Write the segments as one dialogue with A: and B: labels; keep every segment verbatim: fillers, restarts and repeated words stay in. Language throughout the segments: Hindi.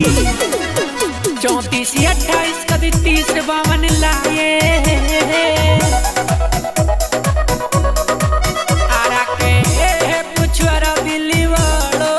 A: चौतीस अट्ठाईस कद तीस बावन लाए आरा के पुछवारा बिल्ली वालो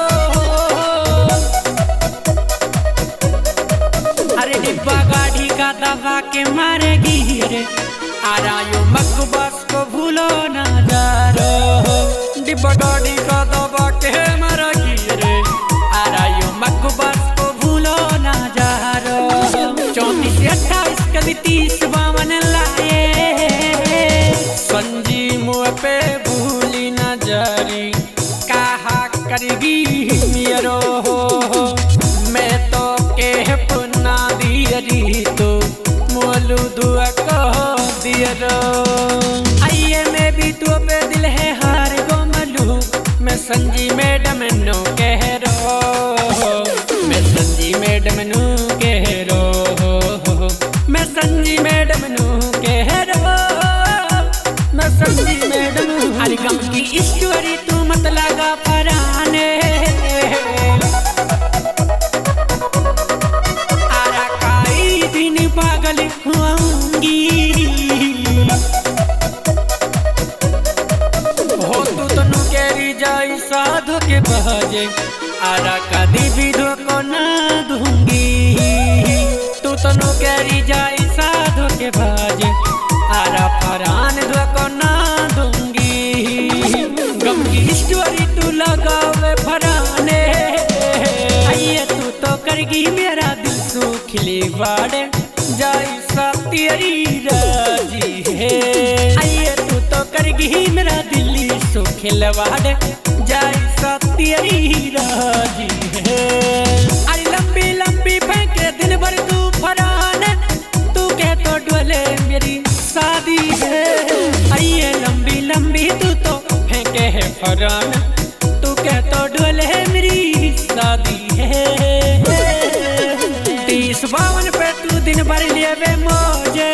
A: अरे डिब्बा गाड़ी का दबा के मारेगी रे आरा यो मकबस को भूलो ना जारो डिब्बा गाड़ी का दबा के मारेगी रे आरा यो मकबस को भूलो ना जारो चौतीस अट्ठाईस कभी तीस बावन लाए संजी मुँह पे भूली न जारी कहा करेगी मेरो मैं तो के पुना दियरी तो मोलू दुआ को दियरो आइए मैं भी तो पे दिल है हार गो मलू मैं संजी मैडम नो कह रो मैं संजी मैडम नो कह रो मैं संजी मैडम नो कह रो मैं संजी मैडम अरे गम की स्टोरी तू मत लगा पराने आरा काई दिन पागल हुआऊंगी हो तू तनु केरी जाई साधु के बहाजे आरा कदी भी धोखो ना दूंगी तू तनु केरी जाई साधु के बाजे आरा फरान धोखो ना दूंगी गम की स्टोरी तू लगावे फराने आइए तू तो करगी मेरा दिल सुखली वाड़े जाई सा तेरी राजी है आइए तू तो करगी मेरा दिल सुखल वाड़े जाई सा तेरी राजी है अरे लंबी लंबी फेंके दिन भर तू फराने तू कह तो डोले मेरी शादी है आइए लंबी लंबी तू तो फेंके है फराने तू कह तो डोले मेरी शादी है तीस बावन पे तू दिन भर लेवे मौजे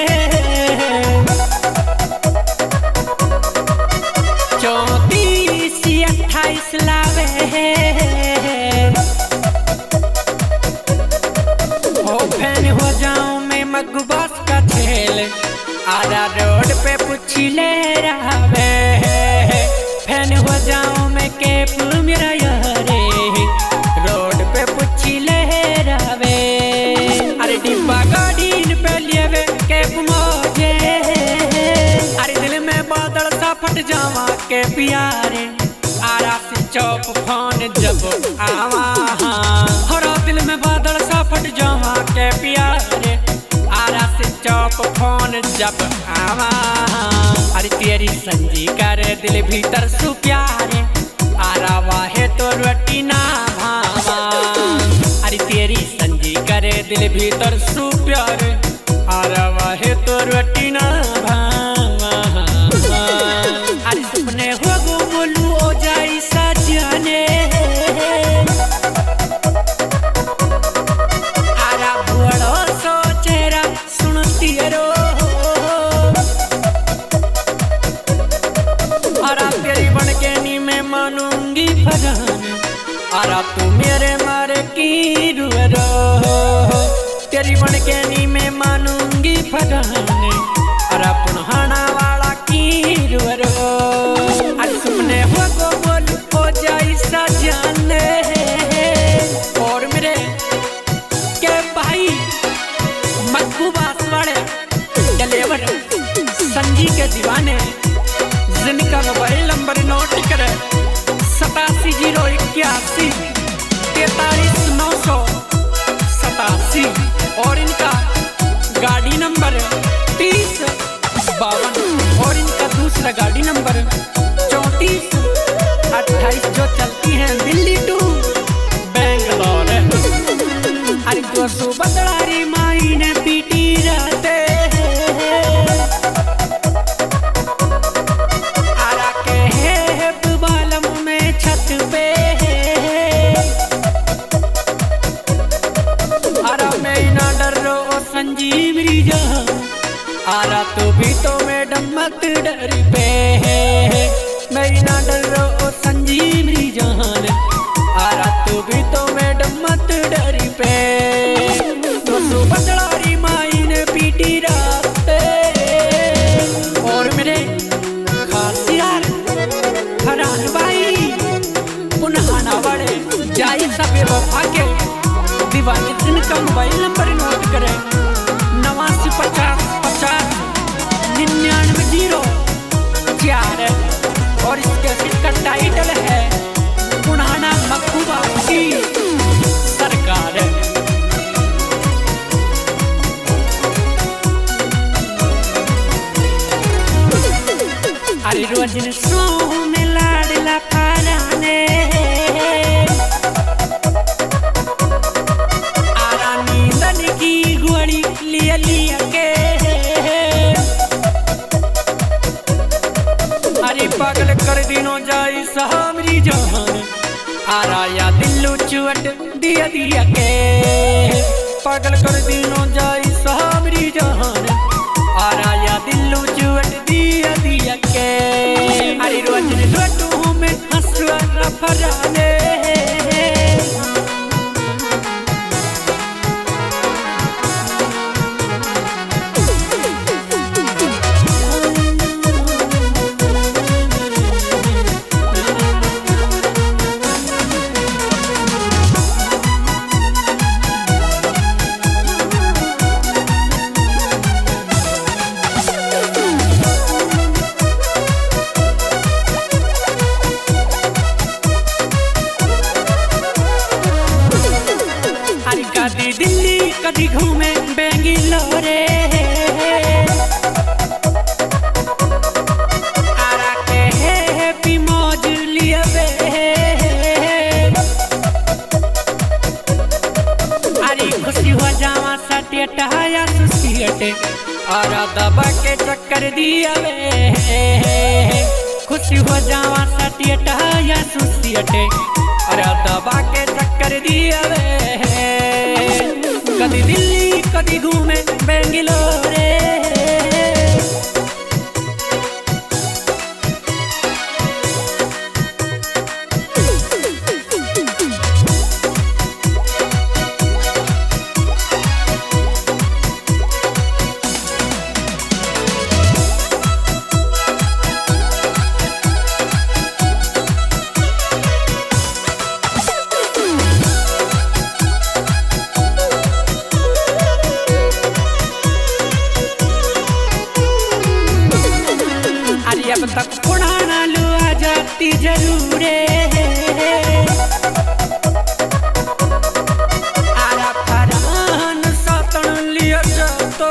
A: चौतीस अट्ठाईस लावे हो फैन हो जाऊं मैं मकबस का खेल आरा रोड पे पूछी ले रहा फैन हो जाऊं मैं केप मेरा यारे रोड पे पूछी ले रहा अरे डिब्बा गाड़ी पे लेवे केप मौजे अरे दिल में बादल सा फट जावा के प्यारे आरा से चौप फोन जब आवा हरा दिल में बादल सा फट जावा के प्यारे आरा से चौप फोन जब आवा अरे तेरी संजी करे दिल भीतर सु प्यारे आरा वाहे तो रोटी ना भावा अरे तेरी संजी करे दिल भीतर सु प्यारे आरा वाहे तो रोटी ना भावा अरे सुपने हो गो बोलू ओ जाई सजने आरा बुढ़ो सो चेहरा सुनती रो आरा तेरी बन के नी मैं मानूंगी फरान आरा तू मेरे मारे की रो तेरी बन के नी मैं मानूंगी फरान आरा पुनहाना वाला की रो अरे सुपने हो गो बोलू ओ जाई सजने और मेरे के भाई मकबूबास वाले डिलीवर संजी के दीवाने जिनका मोबाइल नंबर नोट करे सतासी जीरो इक्यासी तैतालीस नौ सौ सतासी और इनका गाड़ी नंबर तीस बावन और इनका दूसरा गाड़ी नंबर चौंतीस अट्ठाईस जो चलती है दिल्ली टू बेंगलोर अरे दो सौ बदलारी माई ने पीटी रहते आरा के है बालम में छत पे आरा मैं ना डर रो संजीव रिजा आरा तो भी तो मैडम मत डर पे मैं ना डर रो संजीव रिजान आरा तू भी तो मैडम मत डरी पे तो तू बदलारी माई ने पीटी रास्ते और मेरे खास यार फरहान भाई पुनहाना बड़े जाई सबे वफा के दीवानी जिनका मोबाइल नंबर नोट करें नवासी पचास पचास निन्यानवे जीरो चार और इसके इसका टाइटल है पुनहाना महबूबा की सरकार। अरे रोज सो में लाडला फराने आरा नींदन की गोली लिया लिया के अरे पागल कर दिनों जाई सामरी जहान आरा या दिल्लू चुवट दिया दिया के पागल कर दिनों जाई सामरी जहान आरा या दिल्लू चुवट दिया दिया के अरे रोज रोटू में हंसुआ फराने कदी दिल्ली कदी घूमे बेंगलोरे आरा के हैप्पी मौज लिया बे अरे खुशी हो जावा सटे टहाया सुसियटे आरा दबा के चक्कर दिया बे खुशी हो जावा सटे टहाया सुसियटे आरा दबा के चक्कर दिया बे कदी दिल्ली कदी घूमे बेंगलोरे अब तक पुराना लो आ जाती जरूरे आरा फरहान सतन लिया जातो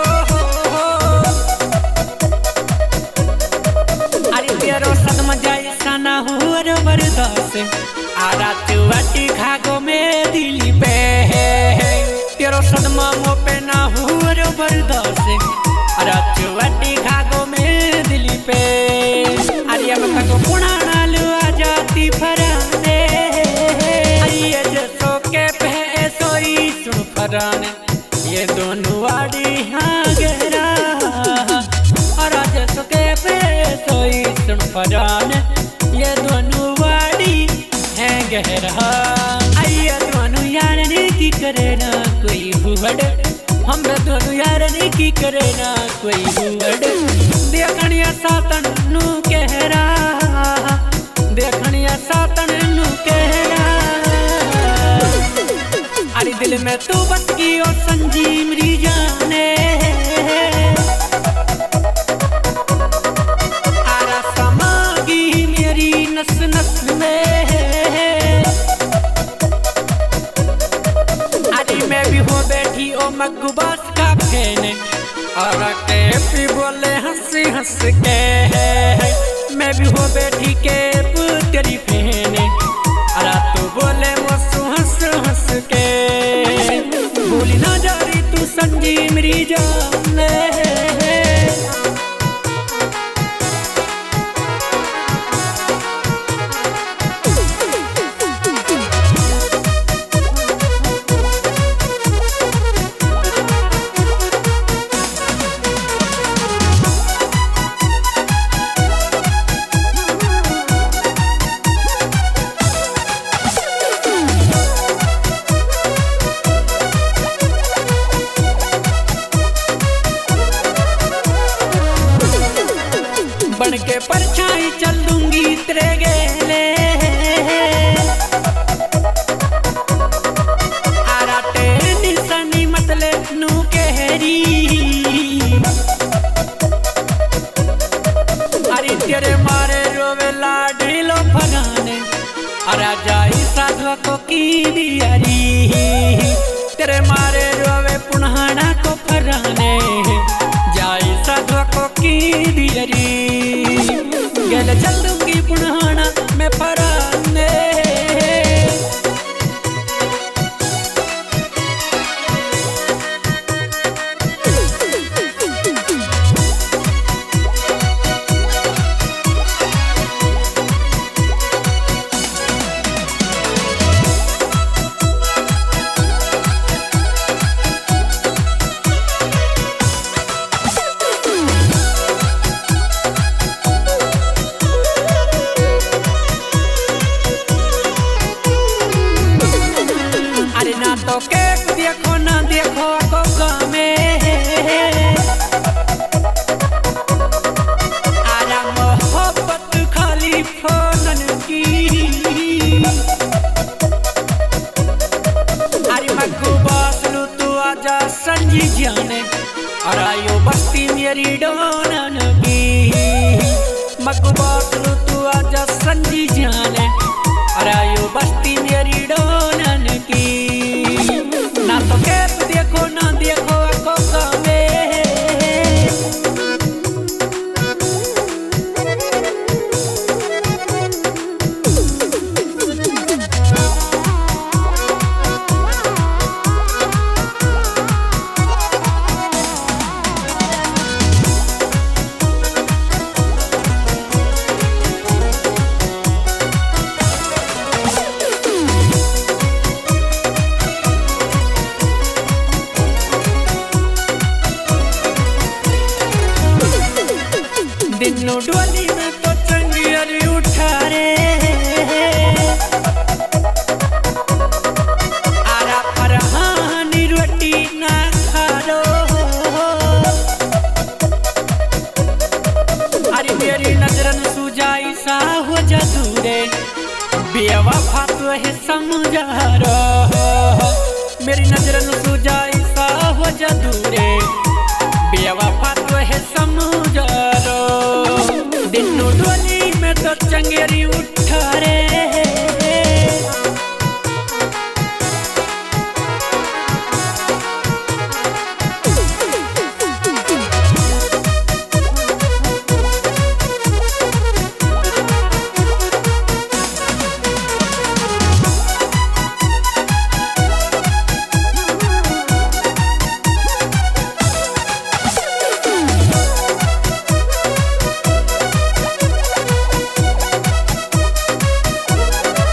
A: अरे तेरो सदमा जाए सना हो रे बरदास आरा चुवटी खागो में दिली पे तेरो सदमा मो पे ना हो रे बरदास आरा चुवटी खागो में दिली पे अब तक पुराना लुआ जाती फराने ये जसो के पैसोई सुन फराने ये दोनों वाड़ी हाँ गहरा और जसो के पैसोई सुन फराने ये दोनों वाड़ी है गहरा आइए दोनों यार ने की करे ना कोई हुवड़ हम दोनों यार ने की करे ना कोई हुवड़ देखनिया सातन नू कहरा देखनिया सातन नू कहरा अरे दिल में तू बस की ओ संजीवरी जाने आरा समागी मेरी नस नस में अरे मैं भी हो बैठी ओ मगबास का फैन और के भी बोले हंसी हंस के मैं भी हो बैठी के तेरी फैन अरे तू बोले मसू हंस हंस के भूली ना जा रही तू संजी मेरी जान की दियरी गेल चलू की पुनहाना में पराने तो केक देखो ना देखो कोका में आरा मोहब्बत खाली फोनन की अरे मग्गू बसलू तू आजा संजी जाने और आयो बस्ती मेरी डोनन की मग्गू बसलू तू आजा संजी जाने और आयो बस्ती मेरी डोनन की ना तो केप देखो ना देखो कोका में दिनों डोली में तो चंगियरी उठा रे आरा फरहानी रोटी ना खालो अरे मेरी नजरन सुजाई सा हो जदूरे बेवफा तो है समझा रो मेरी नजरन सुजाई सा हो जदूरे बेवफा तो है समझा रो दिनों डोली में तो चंगेरी